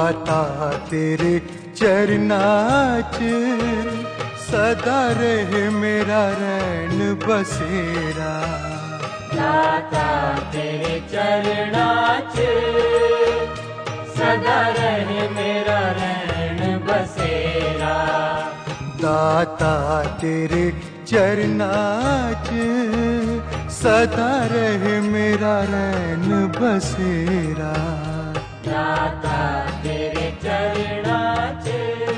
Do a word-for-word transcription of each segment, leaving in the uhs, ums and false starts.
दाता तेरे चरनां च सदा रहे मेरा रैन बसेरा। दाता तेरे चरनां च सदा रहे मेरा रैन बसेरा। दाता तेरे चरनां च सदा रहे मेरा रैन बसेरा। दाता तेरे चरनां च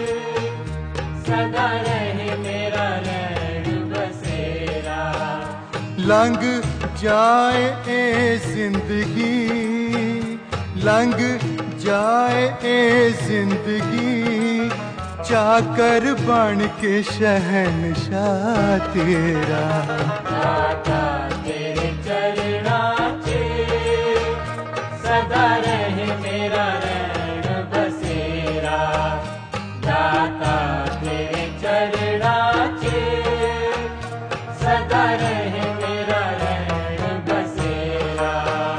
सदा रहे मेरा रैन बसेरा। लंघ जाए ए जिंदगी, लंघ जाए ए जिंदगी, चाकर बन के शहनशाह तेरा। दाता तेरे चरनां च सदा रहे मेरा रैन बसेरा। दाता तेरे चरनां च सदा रहे मेरा रैन बसेरा।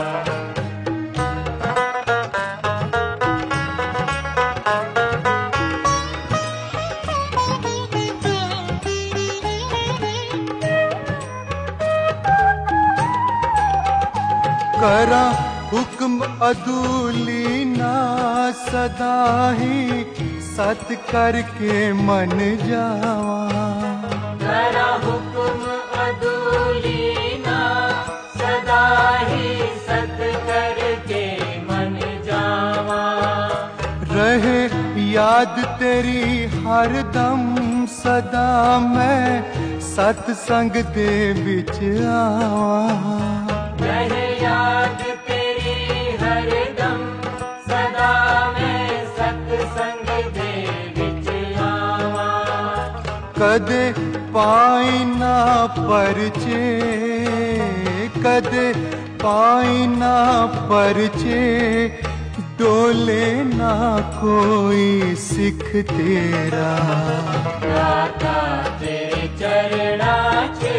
करा हुक्म अदूली ना सदा ही सत करके मन जावा। करा हुक्म अदूली ना सदा ही सत करके मन जावा। रहे याद तेरी हर दम सदा मैं सतसंग दे विच आवा। रहे याद तेरी हर दम सदा मैं सतसंग दे विच आवा। कदे पाई ना परचे, कदे पाई ना परचे, डोले ना कोई सिख तेरा। दाता तेरे चरनां च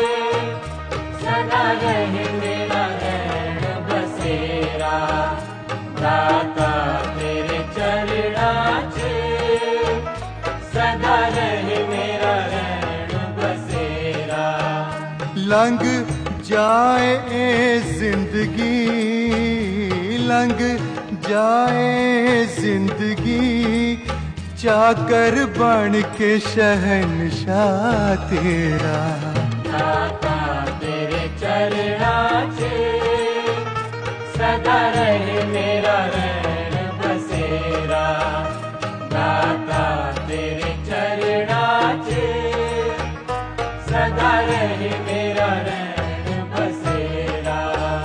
सदा रहे मेरा रैन बसेरा। दाता तेरे चरनां च सदा रहे मेरा रैन बसेरा। लंघ जाए ए जिंदगी, लंघ जाए जिंदगी, चाकर बन के शहनशाह तेरा। दाता तेरे चरनां च सदा रहे मेरा रैन बसेरा। दाता तेरे चरनां च सदा रहे मेरा रैन बसेरा।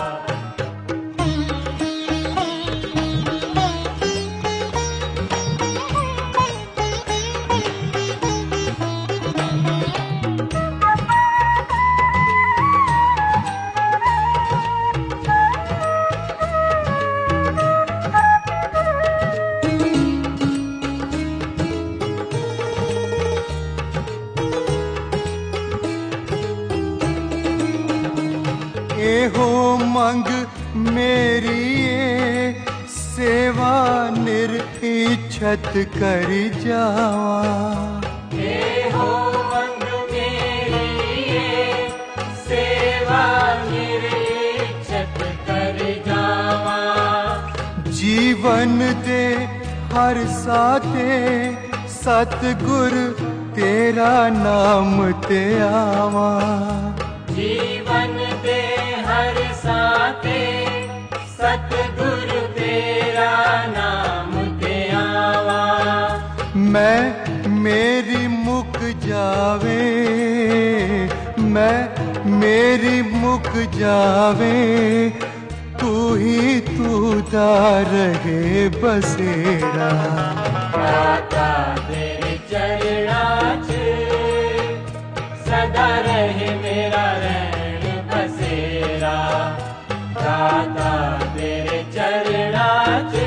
एहो मंग मेरी ए सेवा निरिछत कर जावा। एहो मंग मेरी ये सेवा निरिछत कर जावा। जीवन दे हर साथे सतगुर तेरा नाम ते आवा। जीवन दे हर साथे सतगुर तेरा नाम ते आवा। मैं मेरी मुक जावे, मैं मेरी मुक जावे, तू ही तू दा रहे बसेरा। दाता तेरे चरनां च सदा रहे मेरा रैन बसेरा। दाता तेरे चरनां च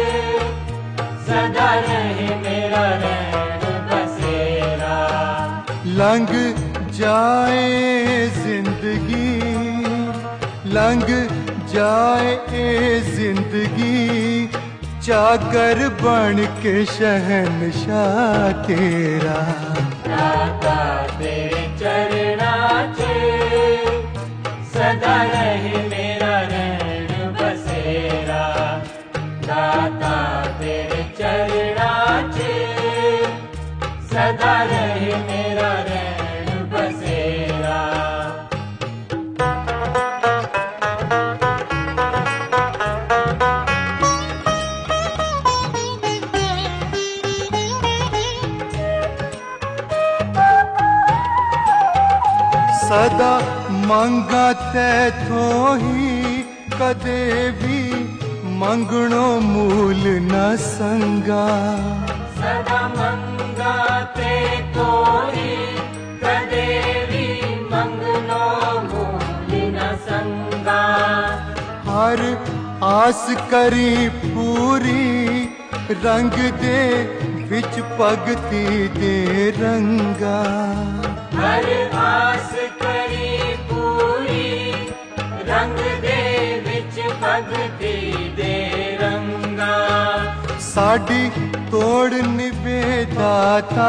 सदा रहे मेरा रैन बसेरा। लंघ जाए जिंदगी, लंघ जाए ए जिंदगी, चाकर बन के शहनशाह तेरा। दाता तेरे चरणा चे सदा रहे मेरा रैन बसेरा। दाता तेरे चरणा चे सदा रहे मेरा रैन बसेरा। सदा मंगा तैथों ही कदे भी मंगणो मूल न संगा। सदा मंगा ते तो ही कदे भी मंगनो मूल न संगा। हर आस करी पूरी रंग दे विच भगती दे रंगा। हर आस करी पूरी रंग दे विच भगती दे रंगा। साडी तोड़ निभे दाता,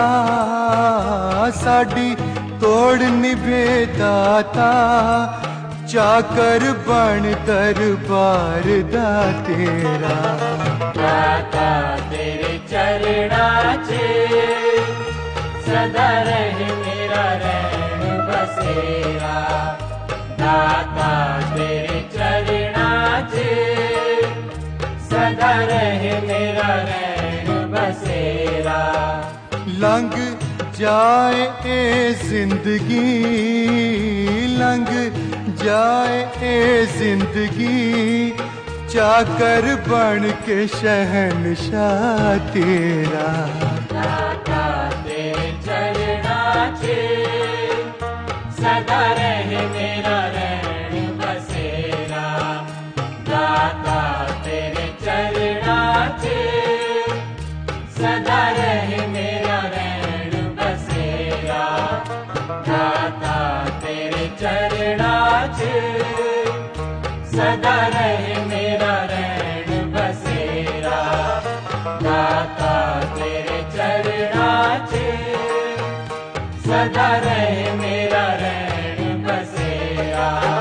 साडी तोड़ निभे दाता, चाकर बन दरबार दा तेरा। दाता तेरे चरणा चे सदा रहे मेरा रैन बसेरा। दाता तेरे चरणा चे सदा रहे मेरा रैन बसेरा। लंघ जाए ए जिंदगी, लंघ जाए ए जिंदगी, चाकर बन के शहनशाह तेरा। दाता तेरे चरणा चे सदा रहे मेरा रैन बसेरा। दाता तेरे चरणा चे सदा रहे मेरा रैन बसेरा। दाता तेरे चरणा चे सदा रहे मेरा रैन बसेरा। दाता तेरे चरणा चे सदा रहे मेरा रैन बसेरा।